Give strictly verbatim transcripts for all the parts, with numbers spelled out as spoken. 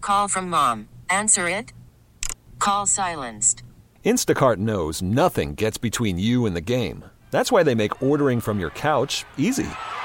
Call from mom. Answer it. Call silenced. Instacart knows nothing gets between you and the game. That's why they make ordering from your couch easy.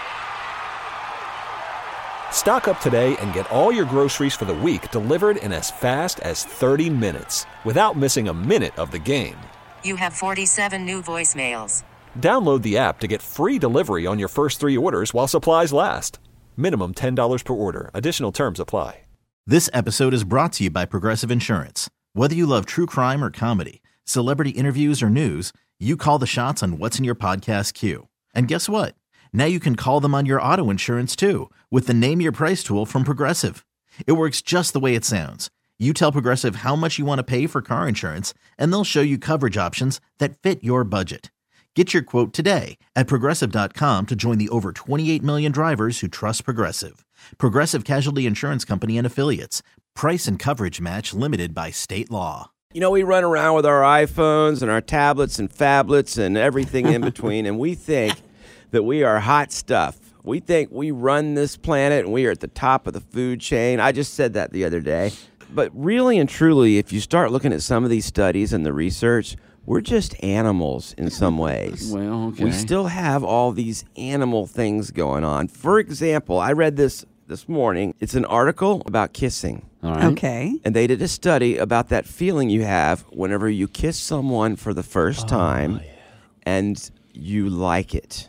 Stock up today and get all your groceries for the week delivered in as fast as thirty minutes without missing a minute of the game. You have forty-seven new voicemails. Download the app to get free delivery on your first three orders while supplies last. Minimum ten dollars per order. Additional terms apply. This episode is brought to you by Progressive Insurance. Whether you love true crime or comedy, celebrity interviews or news, you call the shots on what's in your podcast queue. And guess what? Now you can call them on your auto insurance too with the Name Your Price tool from Progressive. It works just the way it sounds. You tell Progressive how much you want to pay for car insurance, and they'll show you coverage options that fit your budget. Get your quote today at Progressive dot com to join the over twenty-eight million drivers who trust Progressive. Progressive Casualty Insurance Company and Affiliates. Price and coverage match limited by state law. You know, we run around with our iPhones and our tablets and phablets and everything in between, and we think that we are hot stuff. We think we run this planet and we are at the top of the food chain. I just said that the other day. But really and truly, if you start looking at some of these studies and the research, we're just animals in some ways. Well, okay. We still have all these animal things going on. For example, I read this this morning. It's an article about kissing. All right. Okay. And they did a study about that feeling you have whenever you kiss someone for the first time yeah. and you like it.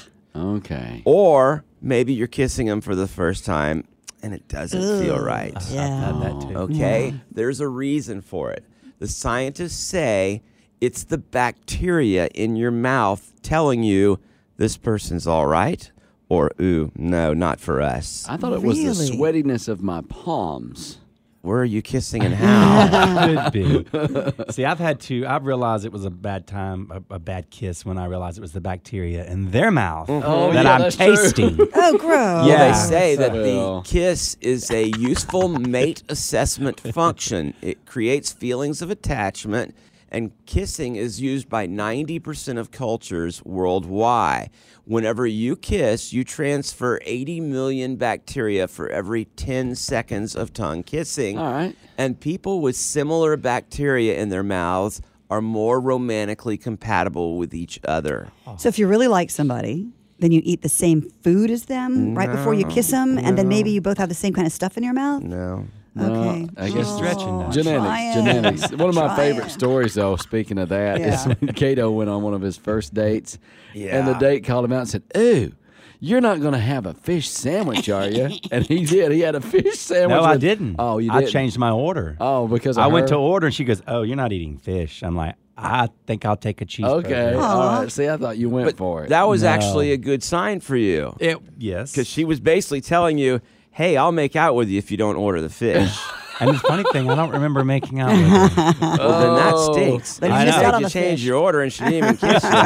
Okay. Or maybe you're kissing them for the first time and it doesn't Ugh. feel right. Yeah. I've had that too. Okay? Yeah. There's a reason for it. The scientists say it's the bacteria in your mouth telling you this person's all right or, ooh, no, not for us. I thought it was the Really? sweatiness of my palms. Where are you kissing and how? Could be. See, I've had to, I've realized it was a bad time, a, a bad kiss when I realized it was the bacteria in their mouth Oh, that yeah, I'm that's true. tasting. Oh, gross. Well, Yeah. they say that Well. the kiss is a useful mate assessment function. It creates feelings of attachment, and kissing is used by ninety percent of cultures worldwide. Whenever you kiss, you transfer eighty million bacteria for every ten seconds of tongue kissing. All right. And people with similar bacteria in their mouths are more romantically compatible with each other. So if you really like somebody, then you eat the same food as them right before you kiss them, and then maybe you both have the same kind of stuff in your mouth? No. Okay. No, I guess Oh, stretching now. genetics. trying. Genetics. One of my Trying. favorite stories, though, speaking of that, is Yeah. when Cato went on one of his first dates, and the Yeah. date called him out and said, "Ooh, you're not going to have a fish sandwich, are you?" And he did. He had a fish sandwich. No, I with- didn't. Oh, you I didn't? changed my order. Oh, because of I went her? to order and she goes, "Oh, you're not eating fish." I'm like, I think I'll take a cheeseburger. Okay. Aw. All right. See, I thought you went But for it. that was No. actually a good sign for you. It, yes. Because she was basically telling you, hey, I'll make out with you if you don't order the fish. And the funny thing, I don't remember making out with her. Well, then that Oh. stinks. Then you I missed know. out on You the changed fish. your order and she didn't even kiss you.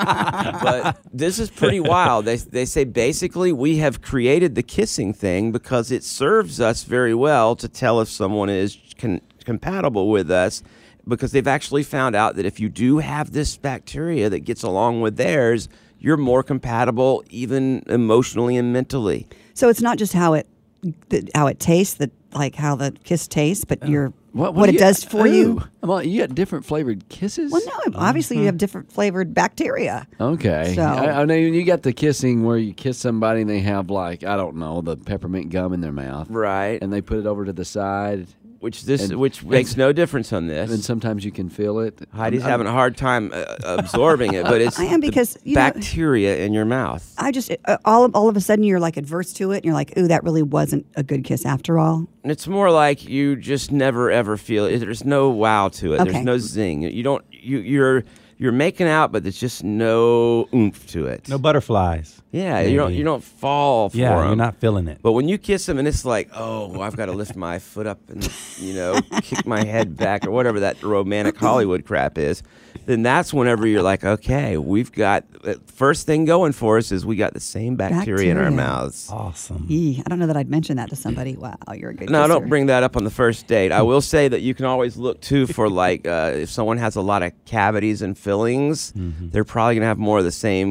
But this is pretty wild. They, they say basically we have created the kissing thing because it serves us very well to tell if someone is con- compatible with us, because they've actually found out that if you do have this bacteria that gets along with theirs, you're more compatible even emotionally and mentally. So it's not just how it the, how it tastes, that like how the kiss tastes, but your What, what, do it you- does for you. Ooh. Well, you got different flavored kisses? Well, no, obviously you have different flavored bacteria. Okay. So- I, I mean, you got the kissing where you kiss somebody and they have, like, I don't know, the peppermint gum in their mouth. Right. And they put it over to the side. Which this, And- which makes no difference on this. And then sometimes you can feel it. Heidi's I'm- having a hard time uh, absorbing it, but it's I am the because, you know- bacteria in your mouth. I just uh, all of, all of a sudden you're like adverse to it, and you're like, ooh, that really wasn't a good kiss after all. And it's more like you just never ever feel it. There's no wow to it. Okay. There's no zing. You don't. You you're you're making out, but there's just no oomph to it. No butterflies. Yeah, you don't maybe. you don't fall for Yeah, 'em. you're not feeling it. But when you kiss them and it's like, oh, I've got to lift my foot up and, you know, kick my head back or whatever that romantic Hollywood crap is, then that's whenever you're like, okay, we've got, uh, first thing going for us is we got the same bacteria, in our Bacteria. mouths. Awesome. Eee, I don't know that I'd mention that to somebody. Wow, you're a good No, kisser. don't bring that up on the first date. I will say that you can always look, too, for like, uh, if someone has a lot of cavities and fillings, they're probably going to have more of the same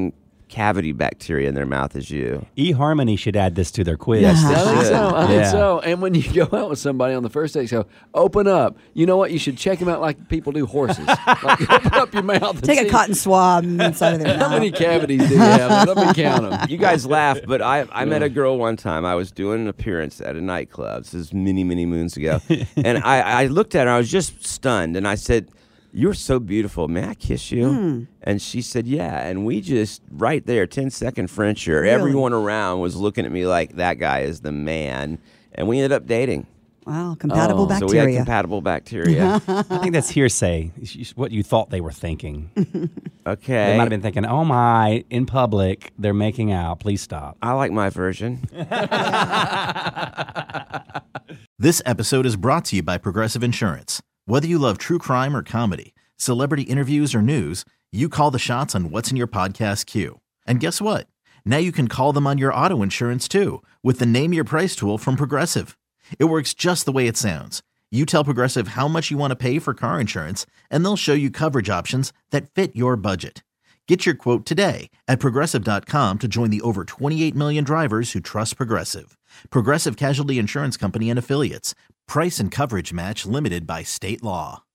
cavity bacteria in their mouth as you. eHarmony should add this to their quiz. Yes, I think Shit. so. I think Yeah. so. And when you go out with somebody on the first date, so open up. You know what? You should check them out like people do horses. Like, open up your mouth. And Take see a cotton swab inside of their How many mouth. cavities do you have? Let me count them. You guys laugh, but I, I met a girl one time. I was doing an appearance at a nightclub. This is many, many moons ago. And I, I looked at her. I was just stunned. And I said, "You're so beautiful. May I kiss you?" Hmm. And she said, "Yeah." And we just, right there, ten second Frencher. Really? Everyone around was looking at me like that guy is the man. And we ended up dating. Wow, compatible Oh, So we had bacteria. compatible bacteria. I think that's hearsay. It's what you thought they were thinking. Okay. They might have been thinking, "Oh my, in public, they're making out. Please stop." I like my version. This episode is brought to you by Progressive Insurance. Whether you love true crime or comedy, celebrity interviews or news, you call the shots on what's in your podcast queue. And guess what? Now you can call them on your auto insurance too with the Name Your Price tool from Progressive. It works just the way it sounds. You tell Progressive how much you want to pay for car insurance, and they'll show you coverage options that fit your budget. Get your quote today at Progressive dot com to join the over twenty-eight million drivers who trust Progressive. Progressive Casualty Insurance Company and Affiliates. Price and coverage match limited by state law.